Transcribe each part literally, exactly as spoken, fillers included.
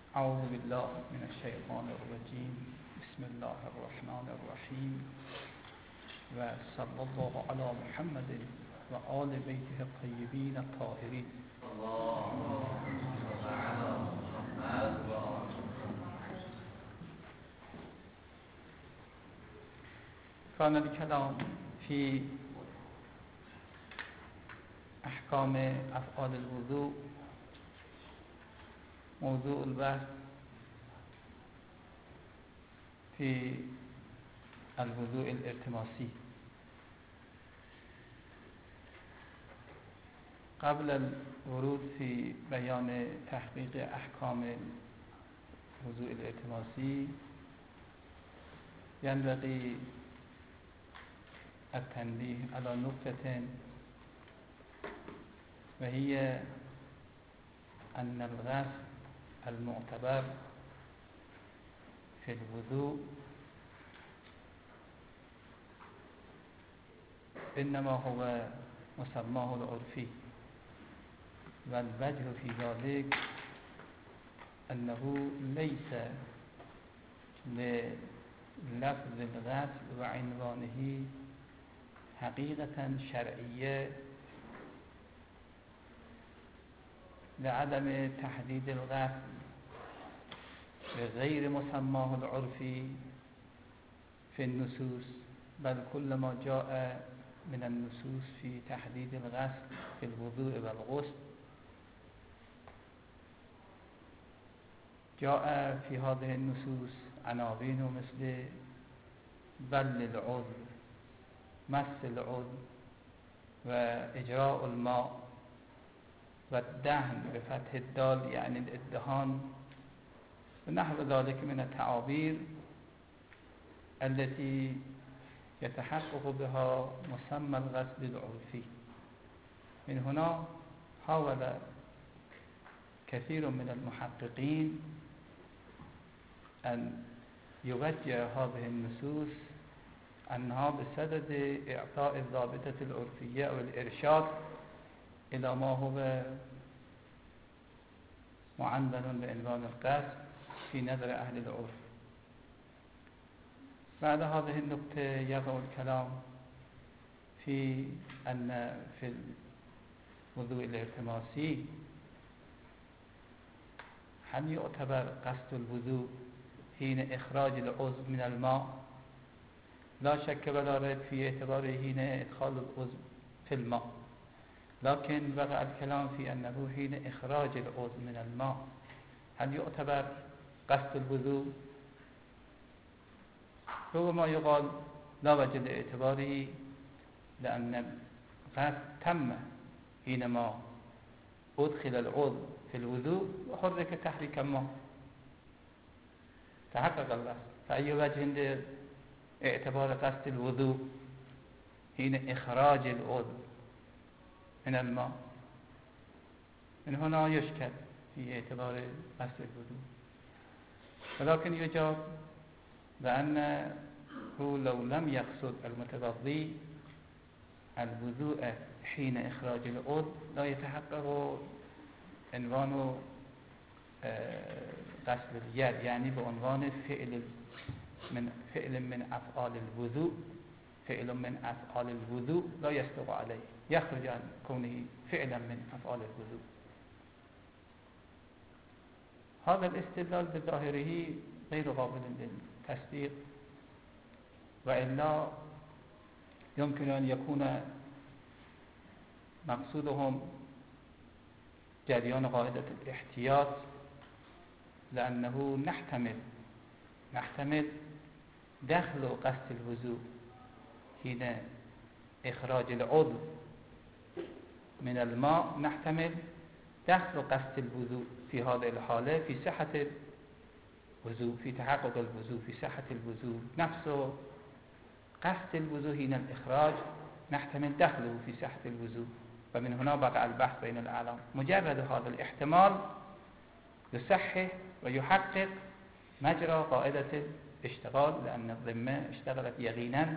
اعوذ بالله من الشیطان الرجیم. بسم الله الرحمن الرحیم و صلی الله علی محمد و آل بیته الطیبین الطاهرین. كان الكلام في احکام افعال الوضوء موضوع البحث في الوضوء الالتماسي. قبل الورود في بيان تحقيق احكام الوضوء الالتماسي ينبغي التنبيه على نقطة، وهي أن الغسل المعتبر في الوضوء إنما هو مسماه العرفي، والوجه في ذلك أنه ليس للفظ الغسل وعنوانه حقيقة شرعية، لعدم تحديد الغسل بغير مسماه العرفي في النصوص، بل كل ما جاء من النصوص في تحديد الغسل في الوضوء والغسل جاء في هذه النصوص عناوين مثل بل العضو، مس العضو، وإجراء الماء، والدهن بفتح الدال يعني الادهان، ونحو ذلك من التعابير التي يتحقق بها مسمى الغسل العرفي. من هنا حاول كثير من المحققين أن يوجه هذه النصوص أنها بصدد إعطاء الضابطة العرفية أو الإرشاد إلى ما هو معنون بعنوان الغسل في نظر أهل العرف. بعد هذه النقطة يقع الكلام في أن في الوضوء الالتماسي هل يعتبر قصد الوضوء حين إخراج العضو من الماء؟ لا شك ولا ريب في اعتباره حين إدخال العضو في الماء، لكن وقع الكلام في أنه حين إخراج العضو من الماء هل يعتبر قصد الوضوء؟ ربما يقال لا وجه لاعتباره، لأن القصد تم حينما أدخل العضو في الوضوء وحرك تحريك الماء، تحقق القصد. فأي وجه لاعتبار قصد الوضوء حين إخراج العضو من الماء؟ من هنا يشكل في اعتبار قصد الوضوء، ولكن يجاب بأنه لو لم يقصد المتوضي الوضوء حين إخراج العضو لا يتحقق عنوان قصد اليد، يعني بعنوان فعل من فعل من أفعال الوضوء، فعل من أفعال الوضوء لا يصدق عليه، يخرج عن كونه فعلا من أفعال الوضوء. هذا الاستدلال بظاهره غير قابل للتصديق، وإلا يمكن أن يكون مقصودهم جريان قاعدة الاحتياط، لأنه نحتمل نحتمل دخل قصد الوضوء حين إخراج العضو من الماء، نحتمل دخل قصد الوضوء في هذه الحالة في صحة الوضوء، في تحقق الوضوء، في صحة الوضوء نفسه. قصد الوضوء حين الإخراج نحتمل دخله في صحة الوضوء، ومن هنا بقى البحث بين الأعلام. مجرد هذا الاحتمال يصحح ويحقق مجرى قاعدة الاشتغال، لأن الذمة اشتغلت يقينا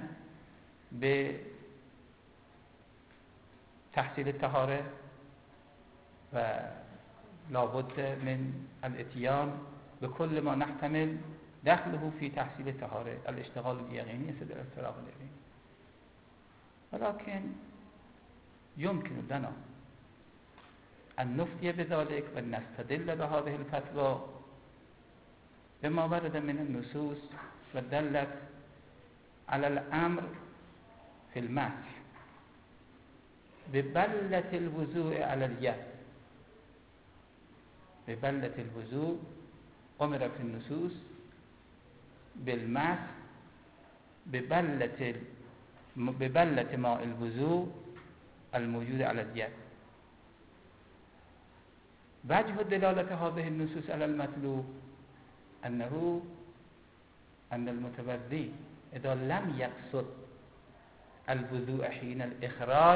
بتحصيل الطهارة، ولا بد من الاتيان بكل ما نحتمل دخله في تحصيل طهارة الاشتغال اليقيني يسد الافتراق اليقيني. ولكن يمكن لنا أن نفتي بذلك ونستدل بهذه الفتوى بما ورد من النصوص ودلت على الأمر في المسح ببلة الوضوء على اليد. ببلة الوضوء أمر في النصوص بالمسح ببلة ببلة ماء الوضوء الموجود على اليد. وجه دلالة هذه النصوص على المطلوب أنه أن المتوضي إذا لم يقصد الوضوء حين الإخراج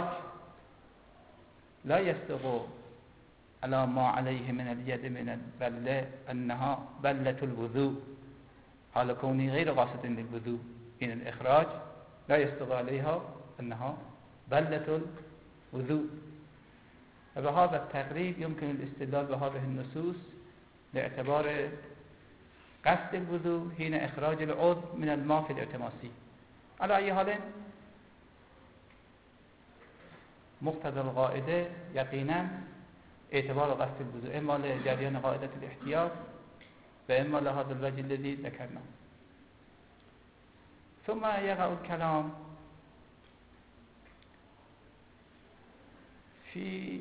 لا يستغل على ما عليه من اليد من البلة أنها بلة الوضوء، حال كونه غير قاصد للوضوء حين الإخراج لا يستغل عليها أنها بلة الوضوء. وبهذا التقريب يمكن الاستدلال بهذه النصوص لاعتبار قصد الوضوء حين إخراج العضو من الماء في الالتماسي. على أي حال مقتضى القاعدة يقينا اعتبار قصد الوضوء إما لجريان قاعدة الاحتياط وإما لهذا الوجه الذي ذكرناه. ثم يقع الكلام في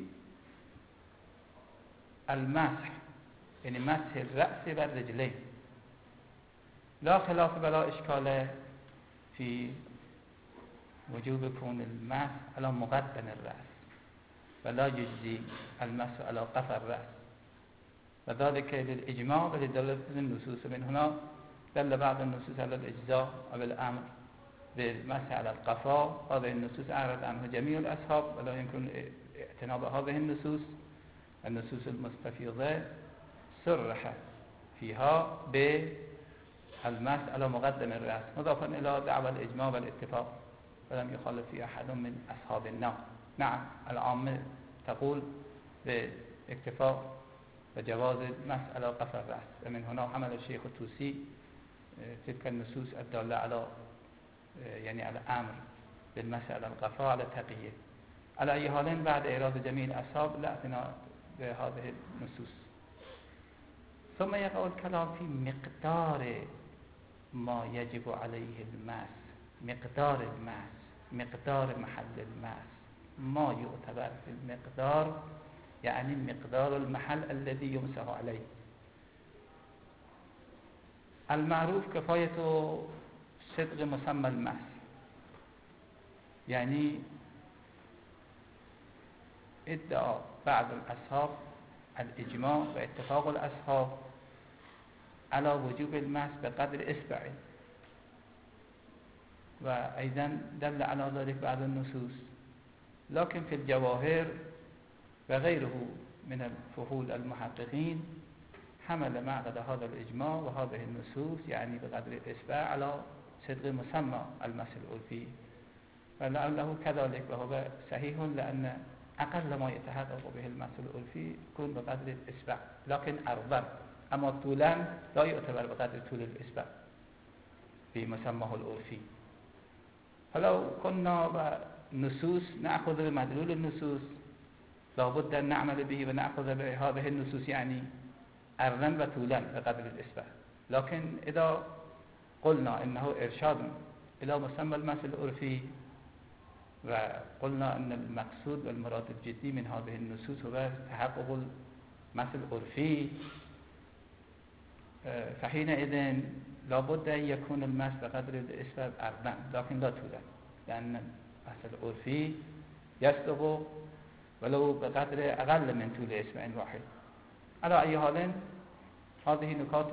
المسح، يعني مسح الرأس والرجلين. لا خلاف ولا إشكال في وجوب كون المسح على مقدم الرأس ولا يجزي المسح على قفا الرأس، وذلك للإجماع ولدلالة النصوص. من هنا دل بعض النصوص على الإجزاء أو الأمر بالمسح على القفا. هذه النصوص أعرض عنها جميع الأصحاب ولا يمكن اعتناء بهذه النصوص. النصوص المستفيضة صرح فيها بالمسح على مقدم الرأس مضافا إلى دعوى الإجماع والاتفاق، ولم يخالف في أحد من أصحاب النار. نعم العامة تقول باكتفاء وجواز المسح على قفا الرأس، ومن هنا حمل الشيخ الطوسي تلك النصوص الدالة على يعني على أمر بالمسح على القفا على التقية. على أي حال بعد إيراد جميع الأصحاب لا اعتناء بهذه النصوص. ثم يقع الكلام في مقدار ما يجب عليه الماس، مقدار الماس، مقدار محل الماس. ما يعتبر في المقدار يعني مقدار المحل الذي يمسح عليه. المعروف كفاية صدق مسمى الماس، يعني ادعى بعض الأصحاب الإجماع واتفاق الأصحاب على وجوب المسح بقدر إصبع، وأيضا دل على ذلك بعض النصوص. لكن في الجواهر وغيره من الفحول المحققين حمل معقد هذا الإجماع وهذه النصوص يعني بقدر الإصبع على صدق مسمى المسح العرفي، ولعله كذلك وهو صحيح، لأن أقل ما يتحقق به المسح العرفي يكون بقدر الإصبع، لكن أربع أما طولا لا يعتبر بقدر طول الإصبع في مسماه العرفي. فلو كنا نصوص نأخذ بمدلول النصوص لابد أن نعمل به ونأخذ بهذه النصوص يعني أرضا وطولا بقدر الإصبع. لكن إذا قلنا إنه إرشاد إلى مسمى المسح العرفي وقلنا أن المقصود والمراد الجدي من هذه النصوص هو تحقق المسح العرفي، فحينئذ لابد أن يكون المسح بقدر الإصبع أرضا لكن لا طولا، لأن المسح العرفي يصدق ولو بقدر أقل من طول إصبع واحد. على أي حال هذه نکات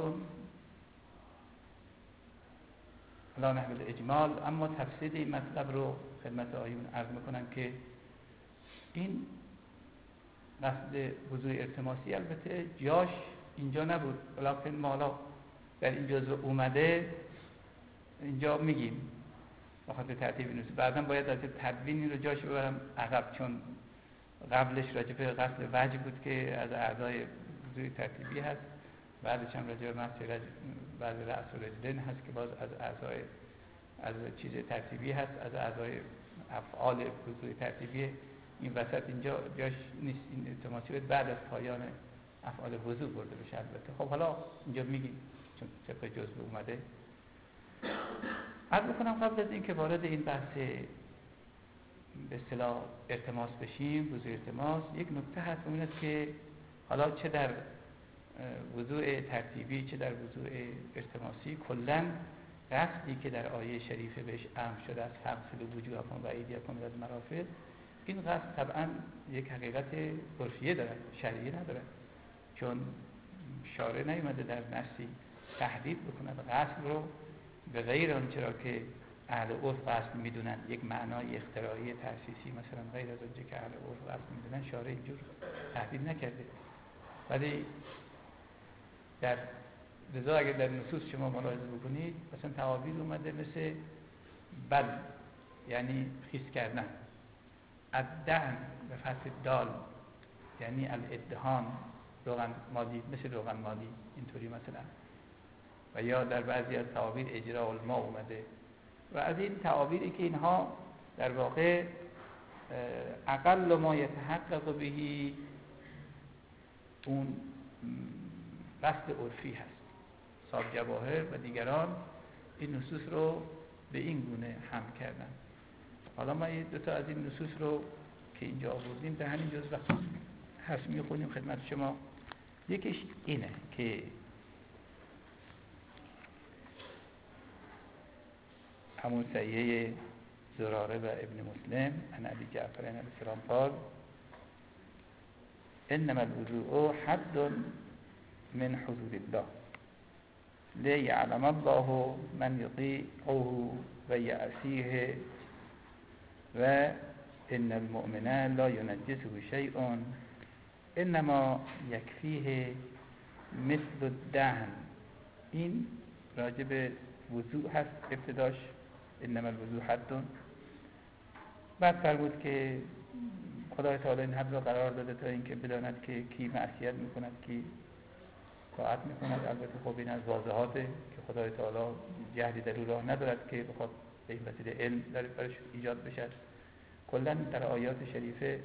لا نحو الإجمال. اما تفصیلی مطلب رو خدمت آیون عرض میکنم که این قصد وضوء التماسی البته جاش اینجا نبود، ولیکن مالا در این جزء اومده اینجا میگیم بخاطر ترتیب نوز. بعدا باید از تدوین این رو جاش ببرم عقب، چون قبلش راجع به قصد وجه بود که از اعضای وضوء ترتیبی هست بعدش هم راجع به مسئله بعد رأس و رجلین هست که باز از اعضای از چیز ترتیبی هست، از اعضای افعال وضوء ترتیبی. این وسط اینجا جاش نیست، این التماسی باید بعد از پایان افعال وضوء برده بشه. البته خب حالا اینجا میگیم چون طبق جزء اومده. عرض بکنم قبل از این که وارد این بحث به اصطلاح التماس بشیم، وضوء التماس، یک نکته هست اون است که حالا چه در وضوء ترتیبی چه در وضوء التماسی کلاً قصدی که در آیه شریفه بهش امر شده است فاغسلوا وجوهکم و ایدیکم الی المرافق، این قصد طبعا یک حقیقت عرفیه داره، شرعی نداره، چون شارع نیومده در نصی تحدید بکنه غسل رو به غیر آنچه را که اهل عرف غسل میدونن، یک معنای اختراعی تأسیسی مثلا غیر از آنچه که اهل عرف غسل میدونن شارع اینجور تحدید نکرده. ولی در لذا اگر در نصوص شما ملاحظه بکنید مثلا تعابیر اومده مثل بل، یعنی خیس کردن، الدهن به فتح دال یعنی الادهان، روغن مالی، مثل روغن مالی اینطوری مثلا. و یا در بعضی از تعابیر اجراء الماء اومده و از این تعابیری که اینها در واقع اقل ما یتحقق بهی اون قصد عرفی هست. صاحب جواهر و دیگران این نصوص رو به این گونه حمل کردن. حالا ما دو تا از این نصوص رو که اینجا آوردیم در همین جزء هست میخونیم خدمت شما. یکیش اینه که همون صحیحه زراره و ابن مسلم عن ابی جعفر علیه السلام قال انما الوضوء حد من حدود الله لیعلم الله من یطیعه و یعصیه و ان المؤمن لا ینجسه شیء انما یکفیه مثل الدهن. این راجع به وضوء هست ابتداش، انما الوضوء حد. بعد فرمود که خدای تعالی این حد را قرار داده تا اینکه بداند که کی معصیت میکند کی طاعت میکند. البته خب این از واضحاته که خدای تعالی جهلی در او راه ندارد که بخواد به این وسیله علم در برش ایجاد بشد. کلا در آیات شریفه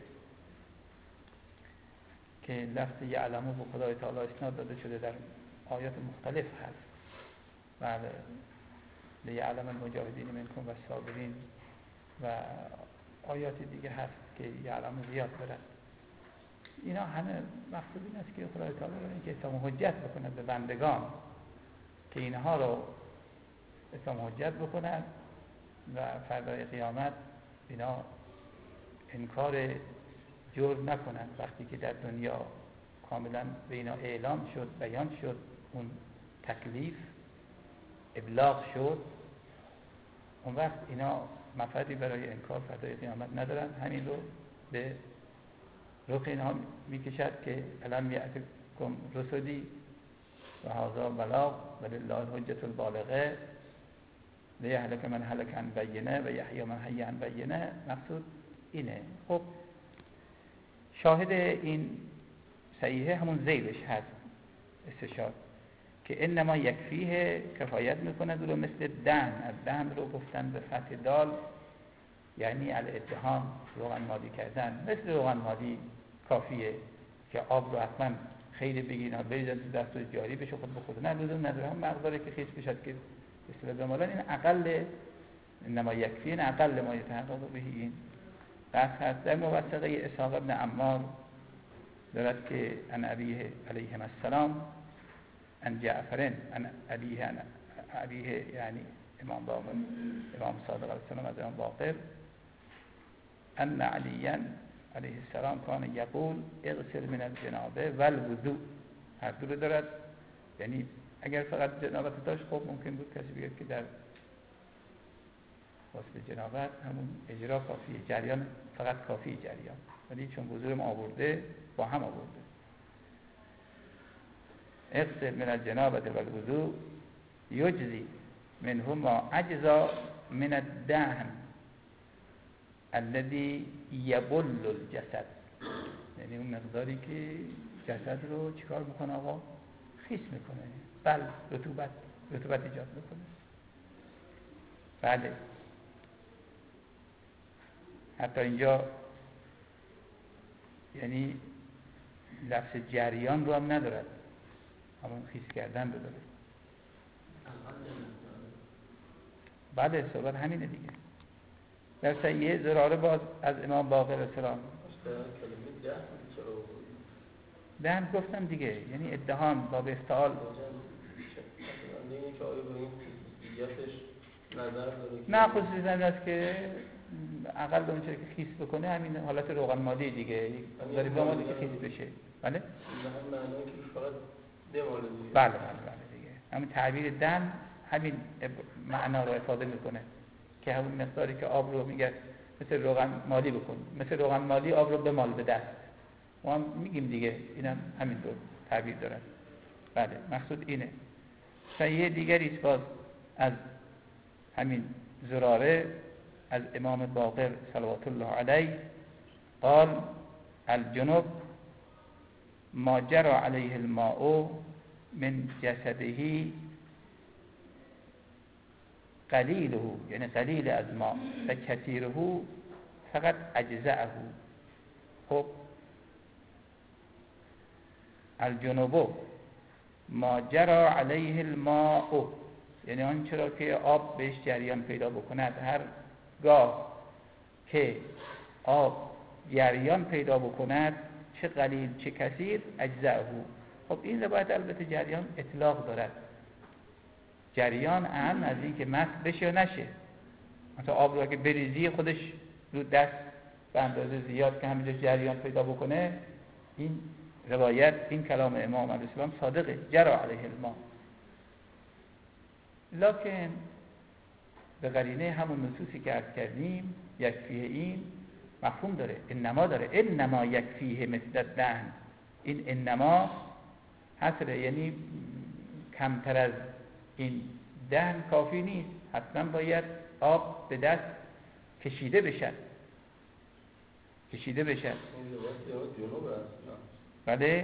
که لفظ یعلمو به خدای تعالی اسناد داده شده در آیات مختلف هست. بله، لیعلم المجاهدین منکم و الصابرین و آیات دیگه هست که یعلمو زیاد دارد. اینا همه مقصود این است که خدای تعالی رو اینکه اتمام حجت بکند به بندگان که اینها رو اتمام حجت بکنند و فردای قیامت اینا انکار جرم نکنند. وقتی که در دنیا کاملا به اینا اعلام شد، بیان شد، اون تکلیف ابلاغ شد، اون وقت اینا مفردی برای انکار فردای قیامت ندارن. همین رو به رخ اینها میکشد که الان یأتکم رسلی و هذا بلاغ ولله الحجة البالغه لیهلک من هلک عن بینه و یحیی من حی عن بینه. مقصود اینه. خب شاهد این صحیحه همون ذیلش هست استشهاد که انما یکفیه، کفایت میکنه رو مثل دهن. از دهن رو گفتن به فتح دال یعنی الادهان، روغن مالی کردن. مثل روغن مالی کافیه که آب رو حتما خیلی بگیرن بریزن تو دستور جاری بشه خود به خود، نه لزوم نداره. هم مقداری که خیس بشد که اصطلاح بمالن این اقل، انما یکفیه این اقل ما یتحقق به این بس هست. در موثقه اسحاق ابن عمار دارد که ان ابیه علیه السلام ان جعفرن ان ابیه ان ابیه یعنی امام باقر، امام صادق علیه السلام از امام باقر، ان علیاً علیه السلام کان یقول اغسل من الجنابه و الوضوء. هر دو دارد، یعنی اگر فقط جنابت داشت خب ممکن بود کسی بگه که در واسه جنابت همون اجرا کافیه، جریان فقط کافیه جریان، ولی چون وضوء ما آورده با هم آورده. اغسل من الجنابه و الوضوء یجزی منهما اجزا من الدهن الذي یبل الجسد. یعنی اون مقداری که جسد رو چیکار میکنه آقا؟ خیس میکنه، بل رطوبت رطوبت ایجاد میکنه. بله حتی اینجا یعنی لفظ جریان رو هم ندارد، همون خیس کردن رو داره. بله صحبت همینه دیگه. در صحیح زراره باز از امام باقر السلام دهن گفتم دیگه، یعنی ادهان با به افتعال نه خصوصا این است که اقل اون چیزی که خیس بکنه همین حالت روغن مالی دیگه، داری دامادی که خیس بشه. بله بله بله بله دیگه همین تعبیر دهن همین معنا رو افاده میکنه که همون مقداری که آب رو میگه مثل روغن مالی بکن، مثل روغن مالی آب رو بمال به دست. ما هم میگیم دیگه، اینم همین رو تعبیر دارن. بله مقصود اینه. صحیح دیگری است باز از همین زراره از امام باقر صلوات الله علیه قال الجنوب ما جرى علیه الماء من جسده قلیله، یعنی قلیل از ما و کثیره فقط اجزعه. خب الجنوب ما جرى علیه الماء یعنی آنچه را که آب بهش جریان پیدا بکند، هر گاه که آب جریان پیدا بکند چه قلیل چه کثیر اجزعه. خب این روایت البته جریان اطلاق دارد، جریان اهم از این که مست بشه یا نشه. مثلا آب را که بریزی خودش رو دست به اندازه زیاد که همینجا جریان پیدا بکنه، این روایت این کلام امام علیه السلام صادقه، جرى علیه الماء. لکن به قرینه همون نصوصی که عرض کردیم یکفیه این مفهوم داره، انما داره، انما یکفیه مثل الدهن. این انما حصره، یعنی کمتر از این دهن کافی نیست، حتما باید آب به دست کشیده بشد کشیده بشد بله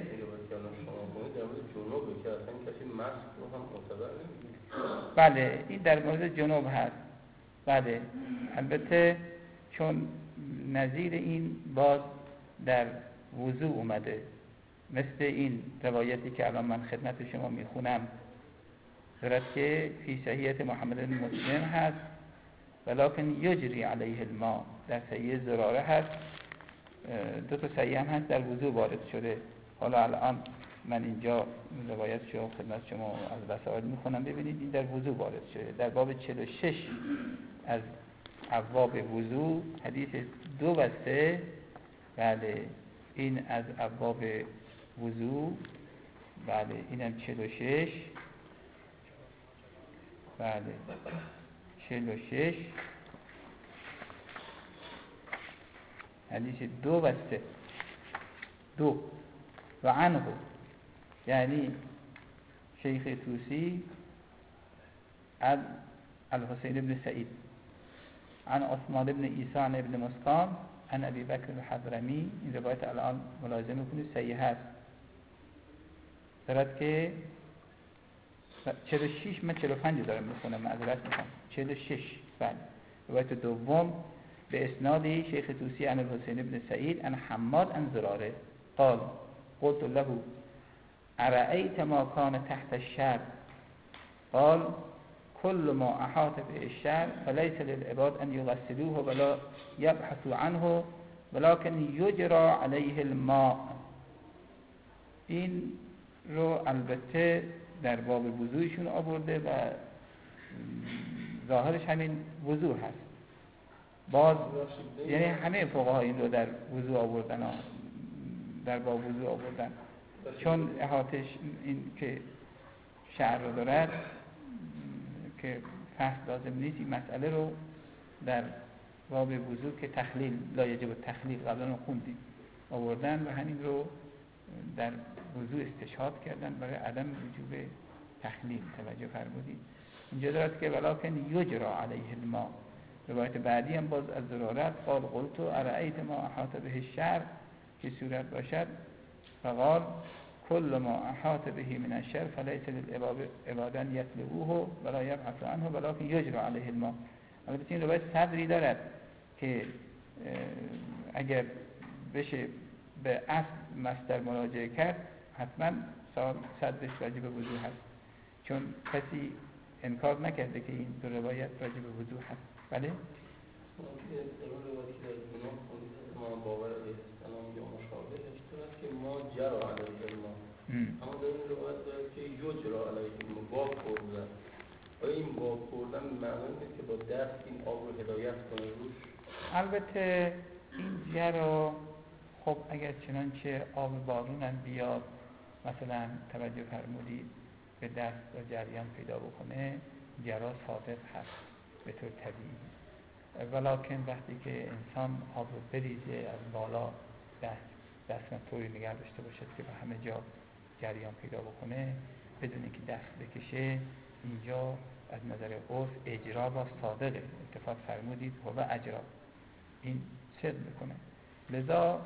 بله این در مورد جنوب هست. بله البته چون نظیر این باز در وضوع اومده، مثل این روایتی که الان من خدمت شما میخونم دارد که فی صحیحه محمد بن مسلم هست ولکن یجری علیه الماء، در صحیح زراره هست. دو تا صحیح هم هست در وضوع وارد شده. حالا الان من اینجا روایت شما خدمت شما از وسائل میخونم، ببینید این در وضوع وارد شده در باب چهل و شش از ابواب وضوع، حدیث دو و سه. بله این از ابواب وضوع، بله اینم چهل و شش، بله چهل و شش حدیث دو و سه. دو و عنه یعنی شیخ طوسی از الحسین ابن سعید عن عثمان ابن عیسی عن ابن مسقام عن ابی بکر الحضرمی. این روایت الان ملاحظه میکنید صحیح هست، دارد که چهل و شش، من چهل و پنج دارم میخونم معذرت میخوام، چهل و شش. بله روایت دوم به اسنادی شیخ طوسی عن الحسین ابن سعید عن حماد عن زراره قال قلت له ارأیت ما کان تحت الشعر قال كل ما احاط به الشعر فليس للعباد ان يغسلوه ولا يبحثوا عنه ولكن يجرى عليه الماء. این رو البته در باب وضوعشون آورده و ظاهرش همین وضوع هست. باز یعنی همه فقها این رو در وضوع آوردن ها. در باب وضوع آوردن، چون احاطش این که شعر رو دارد که فحص لازم نیست، این مسئله رو در باب وضوع که تخلیل لا یجب التخلیل قبلا رو خوندیم آوردن و همین رو در وضوع استشهاد کردن برای عدم وجوب تخلیل. توجه فرمودید اینجا دارد که ولکن یجری علیه الماء. روایت بعدی هم باز از زرارت قال قلت ارأیت ما احاط به الشعر که صورت باشد فقال کل ما احاط به من الشر فلیس للعباد ان یطلبوه ولا یبحثوا عنه ولکن یجری علیه الماء. البته این روایت صدری دارد که اگر بشه به اصل مصدر مراجعه کرد حتما صدرش راجع به وضو هست، چون کسی انکار نکرده که این دو روایت راجع به وضو هست. بله؟ ما باور اسلام یا مشابه اشتراک که ما جرا علیه الماء، اما در این روایت داره که یجرا علیه الماء، باب خوردن. آیا این باب خوردن معنی نیست که با دست این آب رو هدایت کنه روش؟ البته این جرا خب اگر چنانچه آب بارونم بیاد مثلا توجه فرمودید به دست و جریان پیدا بکنه، جرا صادق هست به طور طبیعی. ولکن وقتی که انسان آب رو بریزه از بالا دست دست طوری نگه داشته باشد که به همه جا جریان پیدا بکنه بدون اینکه دست بکشه، اینجا از نظر عرف اجرا با صادقه. اتفاق فرمودید هو اجرا، این صدق میکنه. لذا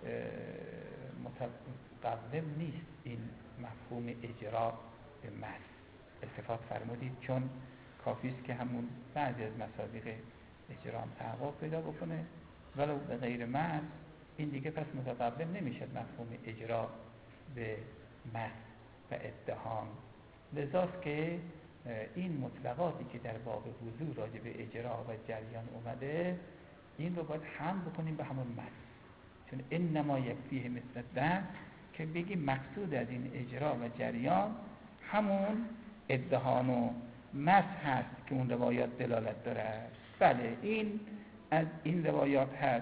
متقوم نیست این مفهوم اجرا به مس. التفات فرمودید چون کافی است که همون بعضی از مصادیق اجرا هم تحقق پیدا بکنه ولو به غیر مس، این دیگه پس متقوم نمیشد مفهوم اجرا به مس و ادهان. لذاست که این مطلقاتی که در باب وضو راجع به اجرا و جریان اومده این رو باید هم بکنیم به همون مس، چون انما یکفیه مثل دم که بگیم مقصود از این اجرا و جریان همون ادهان و مس هست که اون روایات دلالت داره. بله این از این روایات هست.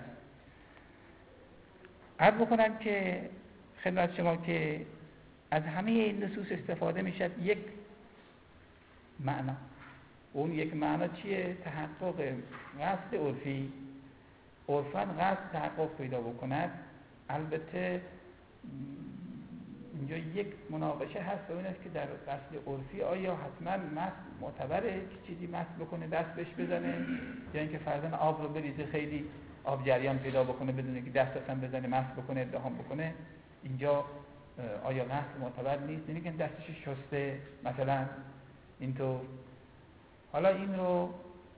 عرض بکنم که خدمت شما که از همه این نصوص استفاده میشد یک معنا. اون یک معنا چیه؟ تحقق قصد عرفی. عرفاً قصد تحقق پیدا بکند. البته اینجا یک مناقشه هست و این است که در قصد عرفی آیا حتما مس معتبره که چیزی مس بکنه دست بهش بزنه، یا اینکه فرضاً آب رو بریزه خیلی آب جریان پیدا بکنه بدون اینکه دست اصلا بزنه مس بکنه ادهان بکنه. اینجا آیا قصد معتبر نیست؟ نمیگن دستش شسته مثلا اینطور. حالا این رو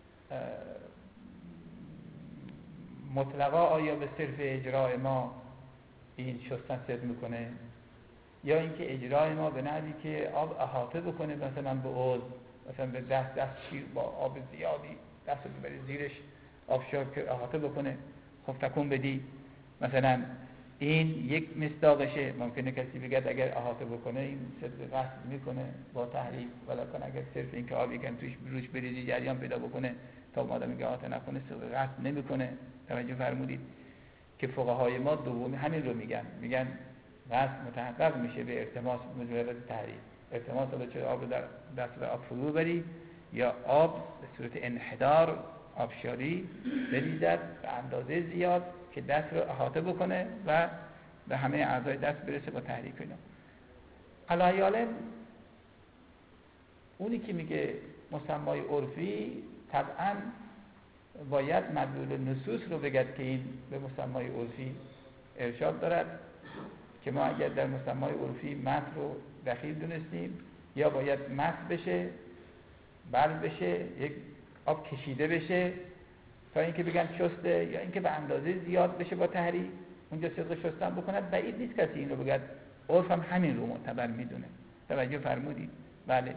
مطلقا آیا به صرف اجرای ما این شستن صدق میکنه، یا اینکه اجرای ما به نحوی که آب احاطه بکنه مثلا به عضو، مثلا به دست دست شیر با آب زیادی دست رو ببری زیرش آبشار که احاطه بکنه. خب تکون بدی مثلا این یک مصداقشه. ممکنه کسی بگه اگر احاطه بکنه این صدق قصد میکنه با تحریف، ولکن اگر صرف این که آبی که توش روش بریزی جریان پیدا بکنه تا مادام میگه احاطه نکنه صدق قصد نمیکنه. توجه فرمودید که فقهای ما دومی همین رو میگن، میگن قصد متحقق میشه به التماس مجرد تحریف. التماس رو چه آب در دست آب فرو بری یا آب به صورت انحدار آبشاری بریزد به اندازه زیاد که دست رو احاطه بکنه و به همه اعضای دست برسه با تحریک اینا. علایالم اونی که میگه مسمای عرفی طبعا باید مدلول نصوص رو بگد که این به مسمای عرفی ارشاد دارد که ما اگر در مسمای عرفی مس رو دخیل دونستیم یا باید مس بشه بل بشه یک آب کشیده بشه تا اینکه بگن شسته، یا اینکه به اندازه زیاد بشه با تحریک اونجا صدق شستن بکند. بعید نیست کسی این رو بگد. عرف هم همین رو معتبر میدونه. توجه فرمودید؟ بله.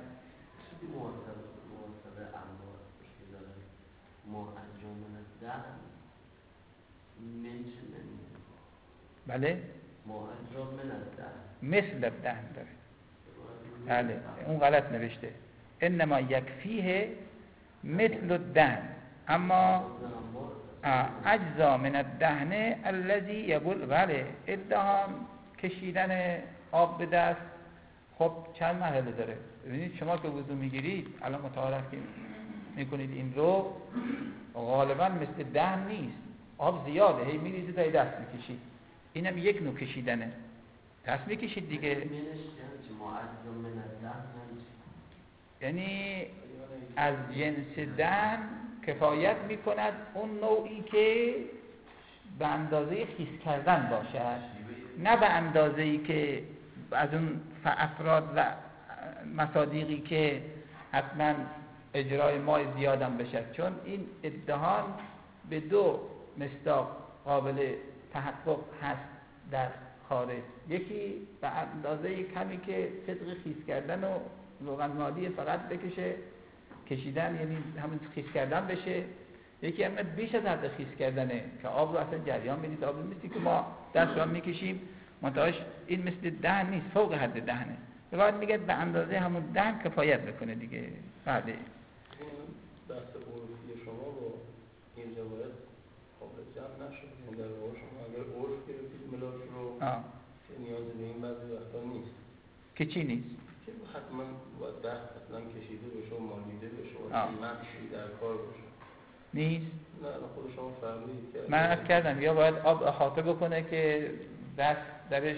بله مثل دهن داره. بله اون غلط نوشته. انما یکفیه مثل الدهن، اما اجزا من الدهن الذي یبل. بله ادهان کشیدن آب به دست خب چند مرحله داره. ببینید شما که وضو میگیرید الان متعارف میکنید این رو غالبا مثل دهن نیست، آب زیاده هی میریزید تا دست میکشید. اینم یک نوع کشیدنه، دست میکشید دیگه. یعنی از جنس دهن کفایت میکند اون نوعی که به اندازه خیس کردن باشد، نه به اندازه‌ای که از اون افراد و مصادیقی که حتما اجرای مای زیادم بشه، چون این ادهان به دو مصداق قابل تحقق هست در خارج. یکی به اندازه کمی که صدق خیس کردن و روغن مادی فقط بکشه، کشیدن یعنی همون خیس کردن بشه. یکی هم بیش از حد خیس کردنه که آب رو اصلا جریان بدید، آب نیستی که ما دست رو میکشیم منتهاش این مثل دهن نیست، فوق حد دهنه. بعد میگه به اندازه همون دهن کفایت بکنه دیگه. بله دست عرفی شما با این روایت قابل جمع نشد. این در واقع شما اگر عرف گرفتید ملاک رو آه. که نیازی به این بعضی وقتا نیست که چی نیست؟ که حتما باید دست حتما کشیده بشه و مالیده بشه و مدشی در کار بشه. نیست؟ نه خود شما فهمید که من عرض کردم یا باید آب احاطه بکنه که دست درش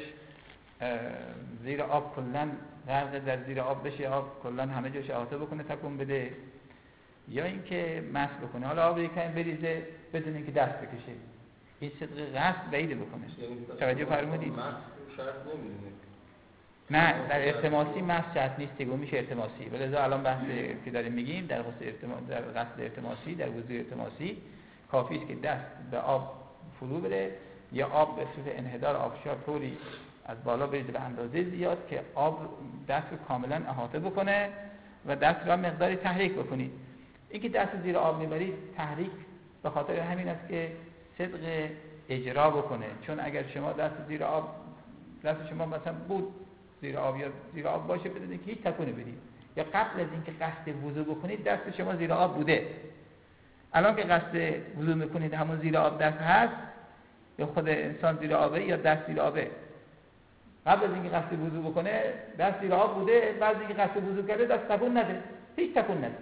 زیر آب کلن غرق در زیر آب بشه، آب کلن همه جاش احاطه بکنه تکون بده، یا اینکه مس بکنه. حالا آب یکم بریزه بدون اینکه دست بکشه. این صدق قصد بعیده بکنه. توجه فرمودید؟ مس شرط نمیدونه. نه در ارتماسی مس شرط نیست، تگو میشه ارتماسی. ولذا الان بحث که داریم میگیم در قصد ارتما... در قصد ارتماسی، در وضوء ارتماسی کافی است که دست به آب فرو بره یا آب به صورت انحدار آبشار طوری از بالا بریزه به اندازه زیاد که آب دست رو کاملا احاطه بکنه و دست رو مقداری تحریک بکنید. اینکه دست زیر آب میبرید تحریک به خاطر همین است که صدق اجرا بکنه. چون اگر شما دست زیر آب، دست شما مثلا بود زیر آب یا زیر آب باشه بدونید که هیچ تکونی بدید، یا قبل از اینکه قصد وضو بکنید دست شما زیر آب بوده، الان که قصد وضو میکنید همون زیر آب دست هست، یا خود انسان زیر آبه یا دست زیر آبه. قبل از اینکه قصد وضو بکنه دست زیر آب بوده، بعد اینکه قصد وضو کرده دست تکون نده، هیچ تکون نده،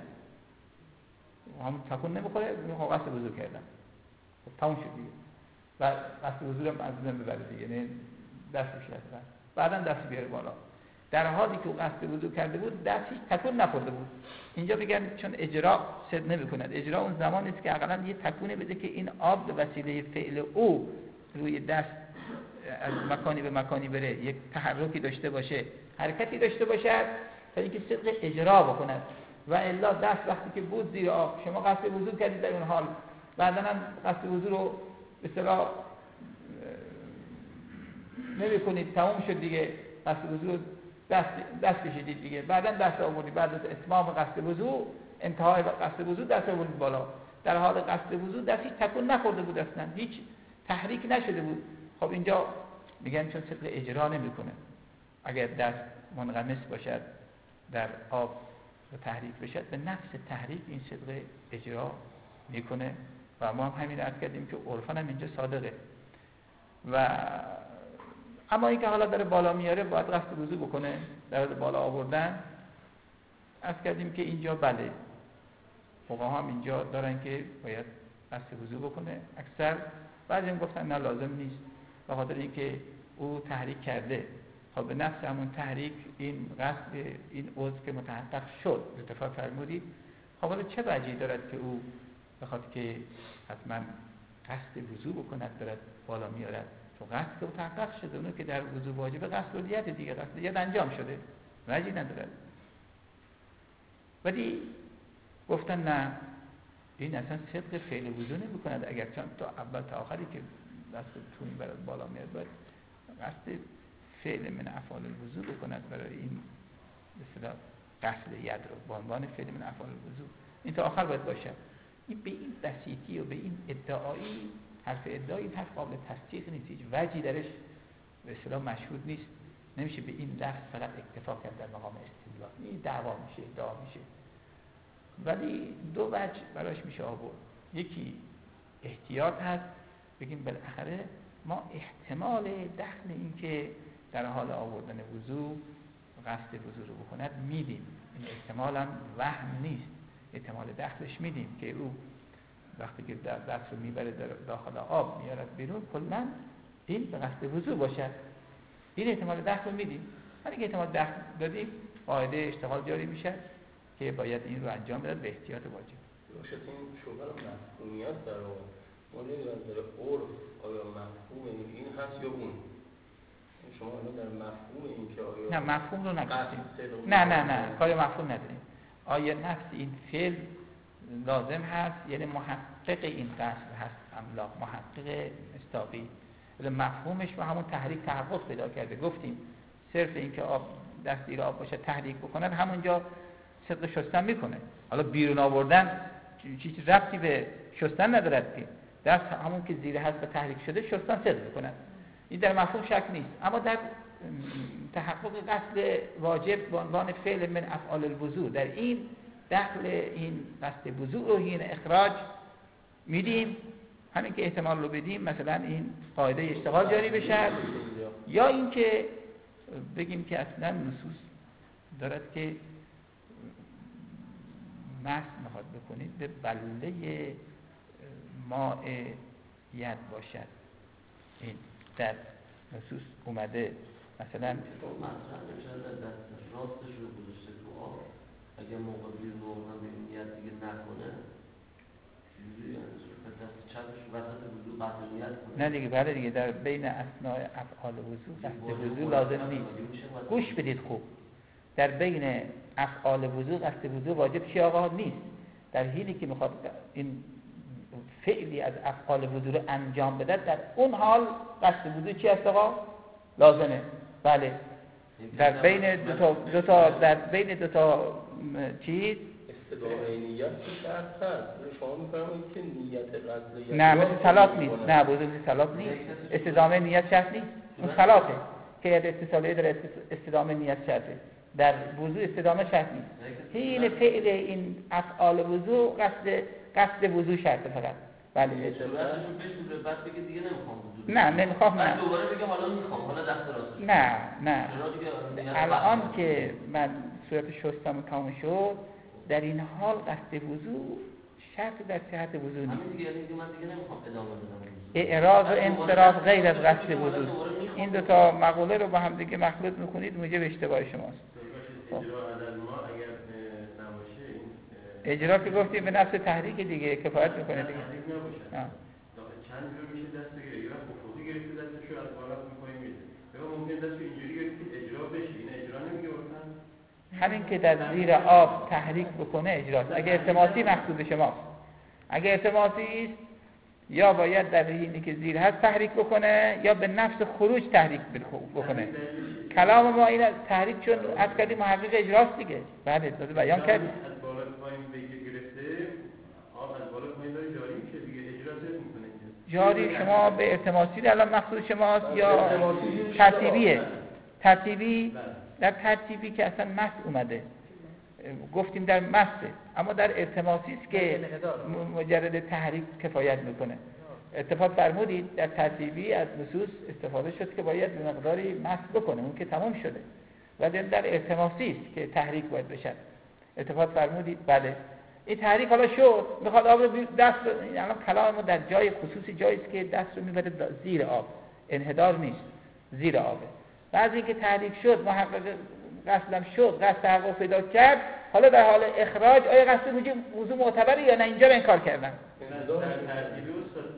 همون تکون نمیخوره، میگه قصد وضو کردم، خب تموم شد دیگه. و قصد وضو رو از من ببره دیگه، یعنی دستش رفت، بعداً دست بیاره بالا. در حالی که او قصد وضو کرده بود دست هیچ تکون نخورده بود. اینجا بگن چون اجرا صد نمی‌کند. اجرا اون زمانی است که حداقل یه تکونی بده که این آب به وسیله فعل او روی دست از مکانی به مکانی بره، یک تحرکی داشته باشه، حرکتی داشته باشد تا اینکه صدق اجرا بکند. و الا دست وقتی که بود زیر آب، شما قصد وضو کردید در اون حال، بعداً هم قصد وضو رو به اصطلاح نمی‌کنید، تمام شد دیگه، قصد وضو دست دست کشیدید دیگه، بعداً دست آوردید، بعد از اتمام قصد وضو، انتهای قصد وضو دست آوردید بالا. در حال قصد وضو دست هیچ تکون نخورده بود، اصلا هیچ تحریک نشده بود. خب اینجا میگن چون صدق اجرا نمیکنه. اگر دست منغمس باشد در آب و تحریک بشد، به نفس تحریک این صدق اجرا میکنه. و ما هم همین عرض کردیم که عرفاً هم اینجا صادقه. و اما اینکه حالا داره بالا میاره باید قصد وضو بکنه، در بالا آوردن عرض کردیم که اینجا بله، فقها هم اینجا دارن که باید قصد وضو بکنه. اکثر بعضی هم گفتن نه لازم نیست، به خاطر اینکه او تحریک کرده. خب به نفس همون تحریک این قصد این عضو که متحقق شد، اتفاق فرمودید. خب حالا چه وجهی دارد که او بخاطر که حتما قصد وضو بکند دارد بالا میارد؟ تو قصد که متحقق شده، اونو که در وضو واجبه قصد الیت دیگه، قصد الیت انجام شده، وجهی ندارد. ولی گفتن نه، این اصلا صدق فعل وضو نمی‌کند. اگر چون تا اول تا آخری که دست تو این برات بالا میاد باید قصد فعل من افعال الوضو بکند برای این مثلا قصد ید رو به عنوان فعل من افعال الوضو، این تا آخر باید باشه. این به این بسیطی و به این ادعایی، حرف ادعایی، این حرف قابل تصدیق نیست، هیچ وجهی درش به اصطلاح مشهود نیست. نمیشه به این لفظ فقط اکتفا کرد در مقام استدلال، این دعوا میشه، ادعا میشه. ولی دو وجه براش میشه آورد. یکی احتیاط هست، بگیم بالاخره ما احتمال دخل این که در حال آوردن وضو قصد وضو رو بکند میدیم، این احتمال هم وهم نیست، احتمال دخلش میدیم که او وقتی که دست رو میبره در داخل آب میارد بیرون کلا این به قصد وضو باشد، این احتمال دخل رو میدیم. ولی که احتمال دخل دادیم قاعده اشتغال جاری میشه که باید این رو انجام بدن به احتیاط واجب. باشه این شغل مفهومیت در واقع ما نمیدونم در عرف آیا مفهوم این هست یا اون. شما الان در مفهوم این که آیا نه مفهوم رو نگفتیم. قصد نه نه نه کار مفهوم نداریم. آیا نفس این فعل لازم هست یعنی محقق این قصد هست املاق، محقق مصداقی. ولی مفهومش با همون تحریک تحقق پیدا کرده. گفتیم صرف این که آب دست زیر آب باشه تحریک بکنن همونجا صدق شستن میکنه. حالا بیرون آوردن چیز ربطی به شستن ندارد که دست همون که زیر هست به تحریک شده شستن صدق میکنن. این در مفهوم شک نیست. اما در تحقق قصد واجب به عنوان فعل من افعال الوضوء در این داخل این قصد وضوء رو این اخراج میدیم، همین که احتمال رو بدیم مثلا این قاعده اشتغال جاری بشه، یا اینکه بگیم که اصلا نصوص دارد که مس میخواد بکنید به بله ماء ید باشد. این در نصوص اومده مثلا راستش رو گذاشته تو آب، اگه موقع بیرون آوردن به این نیت دیگه نکنه چیزی دست چپش وسط وضو قطع نیت کنه. نه دیگه بله دیگه در بین اثناء افعال وضو قصد وضو لازم نیست. گوش بدید خوب، در بین افعال وضو قصد وضو واجب چی آقا نیست. در حینی که میخواد این فعلی از افعال وضو رو انجام بده در اون حال قصد وضو چی است آقا؟ لازمه. بله در بین دو تا دو تا در بین دو تا چیز استدامه نیت که شرط هست. شما میفرمایید که نیت قصد نه مثل صلات نیست. نه بوده مثل صلات نیست. استدامه نیت شرط نیست. اون صلاته که یاد اتصالیه داره استدامه نیت شرطه. در وضو استدامه شرط نیست. حین فعل این افعال وضو قصد قصد وضو شرطه فقط. بله بعد بگه دیگه نمیخوام وضو. نه نمیخوام. نه دوباره بگه حالا میخوام، حالا دست راستش. نه نه الان که من صورت شستم تمام شد در این حال قصد وضو شرط در صحت وضو نیست. همین دیگه یعنی من دیگه نمیخوام ادامه بدم. اعراض و انصراف غیر از قصد وضو. این دو تا مقوله رو با هم دیگه مخلوط میکنید موجب اشتباه شماست. اجرا عدد ما اگر نباشه اجرا که گفتیم به نفس تحریک دیگه کفایت میکنه دیگه. تحریک نباشه. چند جور میشه دست بگیره؟ یا افقی گرفته دستشو از بالا میکنیم میده. یا ممکن دستشو اینجوری گرفته اجرا بشه. این اجرا نمیگه اصلا. همین که در زیر آب تحریک بکنه اجراست. اگه التماسی مقصود شماست. اگه التماسی است یا باید در حینی که زیر هست تحریک بکنه یا به نفس خروج تحریک بکنه. کلام ما این تحریک چون از کردیم محقق اجراست دیگه. بله داده بیان کردیم. از بالا پایین بگیر گرفته آب از بالا پایین داره جاری میشه دیگه اجرا صرف میکنه. جاری شما به ارتماسی الان مقصود شماست یا ترتیبیه؟ ترتیبی در ترتیبی که اصلا مس اومده گفتیم در مسه، اما در ارتماسی است که مجرد تحریک کفایت میکنه. اتفاق فرمودید در ترتیبی از نصوص استفاده شد که باید به مقداری مس بکنه، اون که تمام شده. و در ارتماسی است که تحریک باید بشه. اتفاق فرمودید بله. این تحریک حالا شد میخواد آب رو دست الان کلام ما در جای خصوصی جایی است که دست رو میبره زیر آب، انحدار نیست، زیر آبه. بعد اینکه تحریک شد محقق قصدم شد قصد تحقق پیدا کرد، حالا در حال اخراج آیا قصد وضو معتبره یا نه؟ اینجا رو انکار کردن. در ترتیبی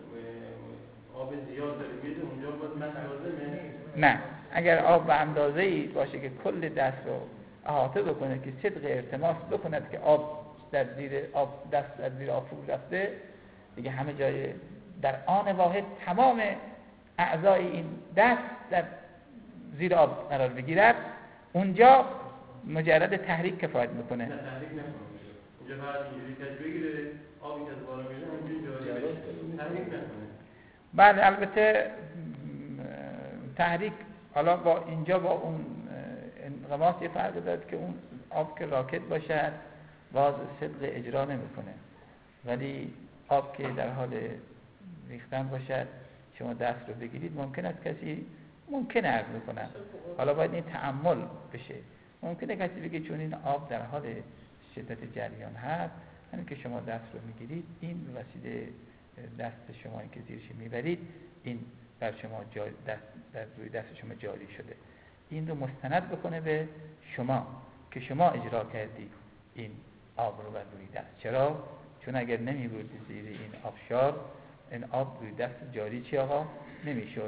آب زیاد داره میده اونجا باید مس لازمه؟ نه اگر آب به اندازه‌ای باشه که کل دست رو احاطه بکنه که صدق ارتماس بکند که آب در زیر آب دست در زیر آب فرو رفته دیگه همه جای در آن واحد تمام اعضای این دست در زیر آب قرار بگیرد، اونجا مجرد تحریک کفایت میکنه. نه تحریک نکنه. اونجا فقط اینجوری که بگیره آبی که از بالا میاد همینجوری جاری بشه. تحریک نکنه. بله البته تحریک حالا با اینجا با اون انغماس یه فرق داد که اون آب که راکد باشد باز صدق اجرا نمیکنه، ولی آب که در حال ریختن باشد شما دست رو بگیرید ممکن است کسی ممکنه عرض میکنم حالا باید این تأمل بشه، ممکنه کسی بگه چون این آب در حال شدت جریان هست همین که شما دست رو میگیرید این وسیله دست شما این که زیرش میبرید این بر شما جاری دست در روی دست شما جاری شده، این رو مستند بکنه به شما که شما اجرا کردید این آب رو بر روی دست. چرا؟ چون اگر نمیبردی زیر این آبشار این آب روی دست جاری چی آقا نمیشد.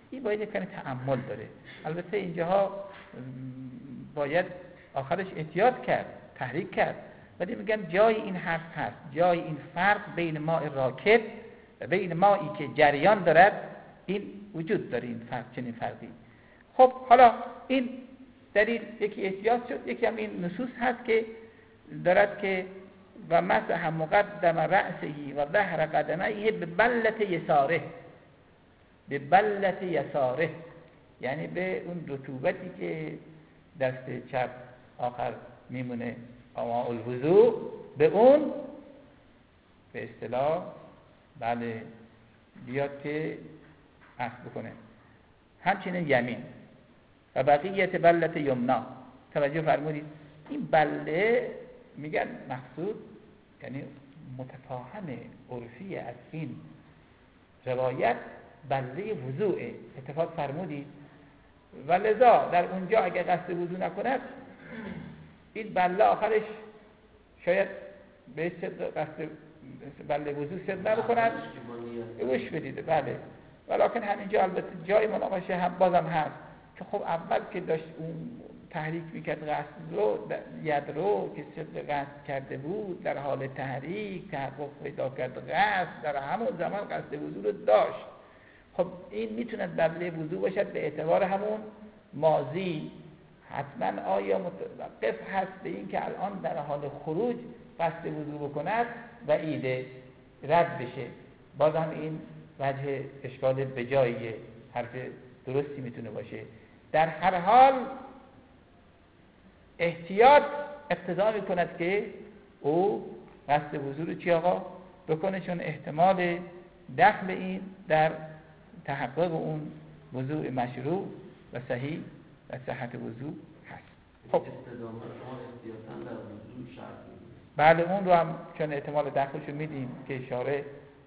این باید یک تأمل داره. البته اینجاها باید آخرش احتیاط کرد، تحریک کرد، ولی میگن جای این حرف هست، جای این فرق بین ماء راکد و بین مایی که جریان دارد این وجود داره، این فرق، چنین فرقی. خب حالا این دلیل یکی احتیاط شد، یکی هم این نصوص هست که دارد که و مسح مقدم رأسه و ظهر قدمه به بلت یساره، به بلت یساره یعنی به اون رطوبتی که دست چپ آخر میمونه ماء الوضوء، به اون به اصطلاح بله بیاد که مسح بکنه. همچنین یمین و بقیت بلت یمنا. توجه فرمودید این بله میگن مقصود یعنی متفاهم عرفی از این روایت بله وضوعه. اتفاق فرمودید و لذا در اونجا اگه قصد وضو نکند این بله آخرش شاید به صدق قصد بله وضو صدق نبکند وش بدیده. بله ولیکن همینجا البته جای مناقشه هم بازم هست که خب اول که داشت اون تحریک میکرد قصد رو ید رو که صدق قصد کرده بود در حال تحریک تحقق پیدا کرد قصد در همون زمان قصد وضو رو داشت. خب این میتونه بله وضو باشد به اعتبار همون ماضی. حتما آیا متوقف هست به این که الان در حال خروج قصد وضو بکند و ایده رد بشه؟ باز هم این وجه اشکال بجاییه، حرف درستی میتونه باشه. در هر حال احتیاط اقتضا میکند که او قصد وضو رو چی آقا بکنه، چون احتمال دخل این در تحقق اون وضوء مشروع و صحیح و صحت وضوء هست. خب بله اون رو هم چون احتمال دخلش رو میدیم که اشاره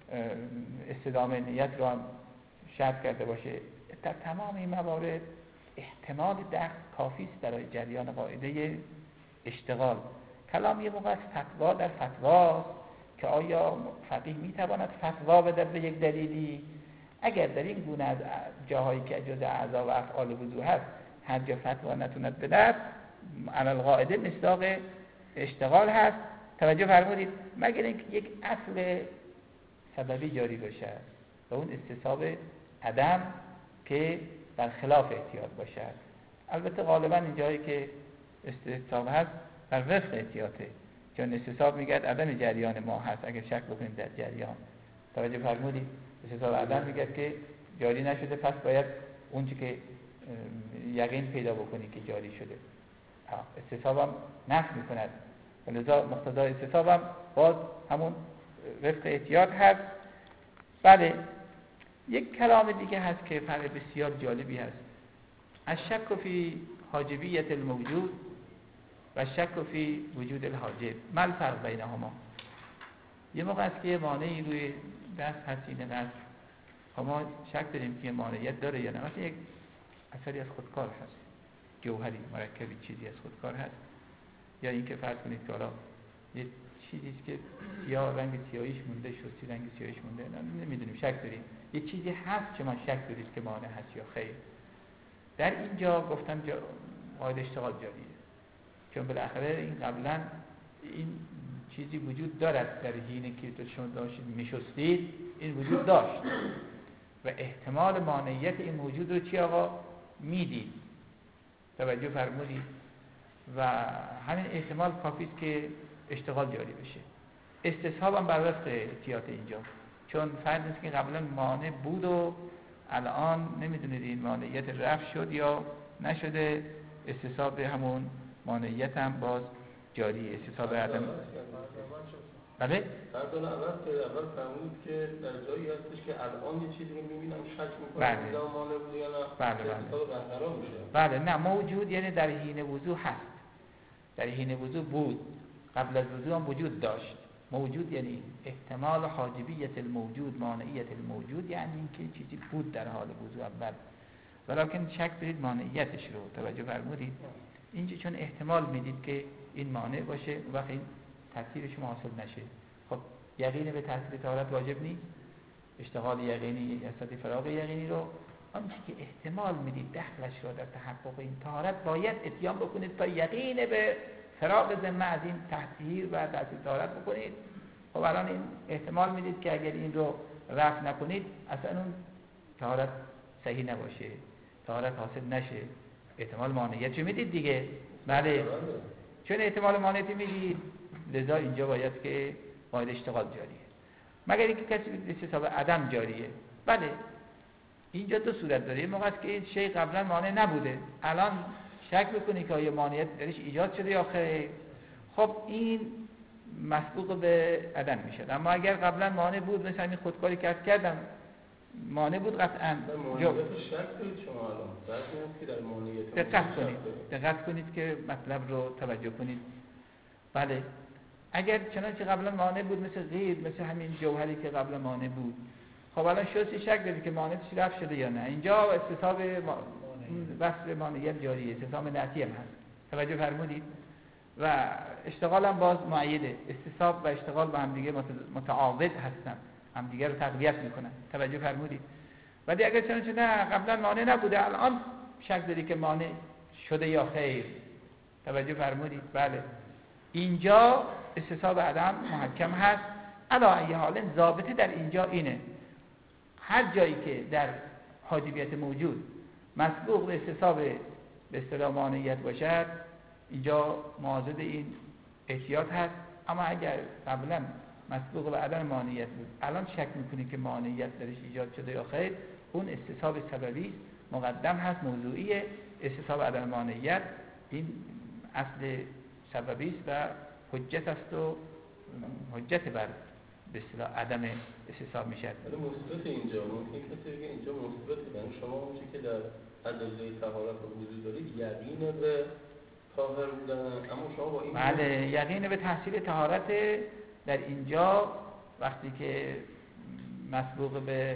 استدامه نیت رو هم شرط کرده باشه. در تمام این موارد احتمال دخل کافی است برای جریان قاعده اشتغال. کلام یه موقع فتوا در فتوا که آیا فقیه میتواند فتوا بده به یک دلیلی؟ اگر در این گونه از جاهایی که جزء اعضا و افعال وضو هست هر جا فتوا نتوند بدهد، علی القاعده مصداق اشتغال هست. توجه فرمودید مگر اینکه یک اصل سببی جاری باشد و اون استصحاب عدم که در خلاف احتیاط باشد. البته غالبا این جایی که استصحاب هست بر وفق احتیاطه، چون استصحاب میگه عدم جریان ما هست اگر شک بکنیم در جریان. توجه فرمودید استصحاب عدم میگه که جاری نشده پس باید اون چی که یقین پیدا بکنی که جاری شده. استصحاب هم نفی میکند ولذا مقتضای استصحاب هم باز همون وفق احتیاط هست. بله یک کلام دیگه هست که فرق بسیار جالبی هست. الشک فی حاجبیت الموجود و شک فی وجود الحاجب، ما الفرق بینهما؟ یه موقع است که یه مانعی روی دست هست اینه دست ما شک داریم که مانعیت داره یا نه. مثلا یک اثری از خودکار هست، جوهری مرکبی چیزی از خودکار هست، یا اینکه فرض کنید که حالا یه چیزی که سیاه رنگ سیاهیش مونده شستی رنگ سیاهیش مونده نمیدونیم شک داریم یه چیزی هست که ما شک دارید که مانع هست یا خیر. در اینجا گفتم جا قاعده اشتغال جاریه، چون بالاخره این قبلا این چیزی وجود دارد در حینی که تو شما داشتید میشستید این وجود داشت و احتمال مانعیت این موجود رو چی آقا میدید. توجه فرمودید و همین احتمال کافی است که اشتغال جاری بشه. استصحاب هم بر وفق احتیاط اینجا، چون فرض است که قبلا مانع بود و الان نمیدونید این مانعیت رفع شد یا نشده، استصحاب همون مانعیت هم باز جاری. استصحاب عدم بله؟ فرضاً اول که اول فرمود که در جایی هستش که الان یه چیزی رو می‌بینم شک می‌کنم بله. اینجا مانع بود یا نه. بله بله. استصحاب برقرار میشه. بله نه موجود یعنی در حین وضو هست، در حین وضو بود، قبل از وضو هم وجود داشت. موجود یعنی احتمال حاجبیت الموجود مانعیت الموجود، یعنی اینکه چیزی بود در حال وضو اول ولیکن شک دارید مانعیتش رو. توجه فرمودید اینجا چون احتمال میدید که این مانع باشه و وقت این تاثیرش حاصل نشه. خب یقین به تاثیر طهارت واجب نیست، اشتغال یقینی اساس فراغ یقینی رو آنچه که احتمال میدید دخلش را در تحقق این طهارت باید اتیان بکنید تا یقین به فراغ ذمه از این تطهیر و دست طهارت بکنید. خب الان این احتمال میدید که اگر این رو رفع نکنید اصلا اون طهارت صحیح نباشه، طهارت حاصل نشه. احتمال مانعیت چه میدید دیگه؟ بله، چون احتمال مانعیت میدید لذا اینجا باید که باید اشتغال جاریه، مگر اینکه کسی به حساب عدم جاریه. بله اینجا دو صورت داره. یه موقع است که این شی قبلا مانع نبوده، الان شک بکنی که آیا مانعیت درش ایجاد شده یا خیر، خب این مسبوق به عدم میشد. اما اگر قبلا مانع بود، مثلا این خودکاری کرد کردم مانع بود قطعا. مانعیت شک دارید شما الان؟ درست نیست که در مانعیت دقت کنید دقت کنید که مطلب رو توجه کنید. بله اگر چنانچه قبلا مانع بود مثل غیر، مثل همین جوهری که قبلا مانع بود، خب الان شوسی شک دارید که مانعش رفع شده یا نه. اینجا استصحاب ما... وصل مانعیت جاریه، استصحاب نعتی هم هست. توجه فرمودید؟ و اشتغال هم باز معیده، استصحاب و اشتغال با هم دیگه متعاضد هستن، هم دیگه رو تقویت میکنن. توجه فرمودید؟ ولی اگر چنانچه نه قبلا مانع نبوده، الان شک داری که مانع شده یا خیر. توجه فرمودید؟ بله اینجا استصحاب عدم محکم هست. علی ای حال ضابطه در اینجا اینه، هر جایی که در حاجبیت موجود مسبوق به استصحاب به اصطلاح مانعیت باشد، اینجا معاضد این احتیاط هست. اما اگر قبلا مسبوق به عدم مانعیت بود، الان شک میکنی که مانعیت درش ایجاد شده یا خیر، اون استصحاب سببی است، مقدم هست، موضوعیه. استصحاب عدم مانعیت این اصل سببی است و حجت است و حجت بر به اصطلاح عدم استصحاب میشه. ولی مثبت اینجا ممکن کسی بگه اینجا مثبته، یعنی شما اون چیزی که در ادله طهارت وجود دارید یقین به طاهر بودن، اما شما با این بله یقین به تحصیل طهارت در اینجا وقتی که مسبوق به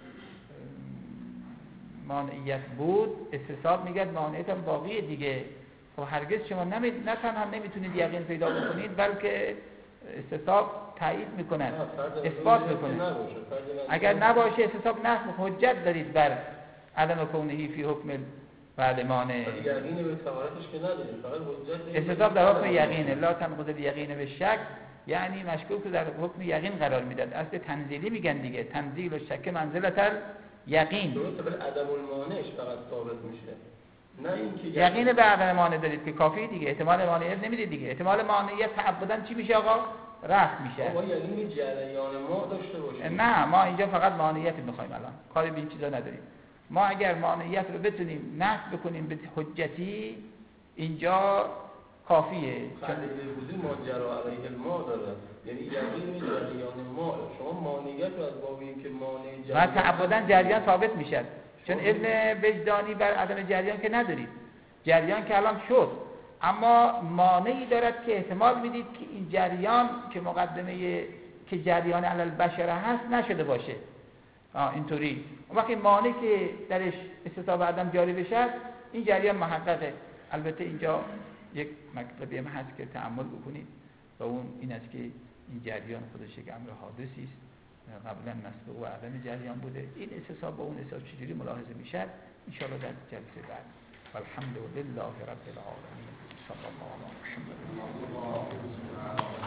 مانعیت بود، استصحاب میگه مانعیت هم باقیه دیگه. خب هرگز شما نمی... نه تنها نمیتونید یقین پیدا بکنید، بلکه استصحاب تایید میکنن، اثبات میکنن. اگر نباشه استصحاب نفی حجت دارید بر عدم کونهی فی حکم بعد مانع. یقین به طهارتش که ندارید، فقط حجت استصحاب در حکم یقین، لا تنقض الیقین به شک، یعنی مشکوک رو در حکم یقین قرار میداد. اصل تنزیلی میگن دیگه، تنزیل و شک منزلت یقین. درسته، ولی عدم المانعش فقط ثابت میشه، نه اینکه یقین به عدم مانع دارید که کافی دیگه، احتمال مانعیت نمیدید دیگه. احتمال مانعیت تعبداً چی میشه آقا؟ رفع میشه. ما یقین به جریان ما داشته باشیم. نه ما اینجا فقط مانعیت میخوایم، الان کاری به این چیزا نداریم. ما اگر مانعیت رو بتونیم نفی بکنیم به حجتی، اینجا کافیه. چون وجود ماجرا علیه الماء داره، یعنی یقین جریان ما. شما مانعیت رو از باب اینکه مانع جریان و تعبداً جریان ثابت میشه، چون علم وجدانی بر عدم جریان که ندارید. جریان که الان شد، اما مانعی دارد که احتمال میدید که این جریان که مقدمه که جریان علی البشر هست نشده باشه. آه اینطوری. وقتی مانع که درش استصحاب عدم جاری بشه، این جریان محققه. البته اینجا یک مطلبی هم هست که تأمل بکنید و اون این است که این جریان خودش یک امر حادثی است، قبلا مسبوق و عدم جریان بوده. این استصحاب با اون استصحاب چجوری ملاحظه میشه ان شاء الله در جلسه بعد. والحمد لله رب العالمین. صلی الله علیه و سلم.